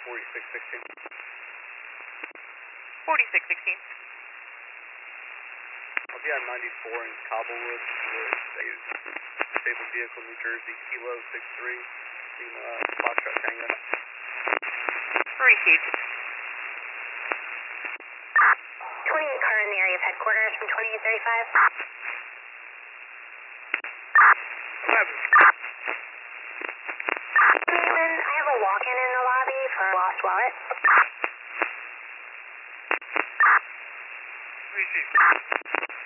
4616. 4616. I'll be on 94 in Cobblewood with a disabled vehicle, New Jersey, Kilo 63, Lima Foxtrot Tango. Received. 28 car in the area of headquarters from 2835. 11. Maven, I have a walk-in in the lobby for a lost wallet. Received.